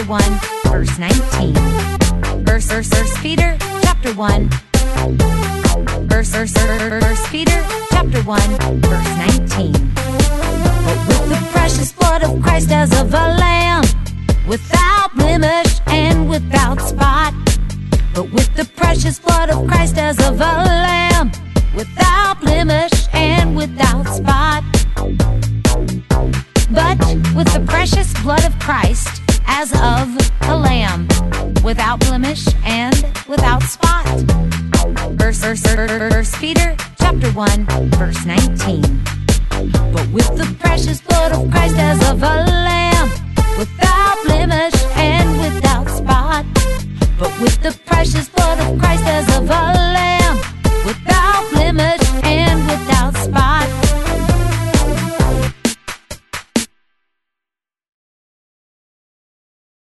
1, verse 19. First Peter chapter 1. First Peter chapter 1, verse 19. But with the precious blood of Christ as of a lamb, without blemish and without spot. But with the precious blood of Christ as of a lamb, without blemish and without spot. But with the precious blood of Christ as of a lamb, without blemish and without spot. First Peter chapter 1, verse 19. But with the precious blood of Christ as of a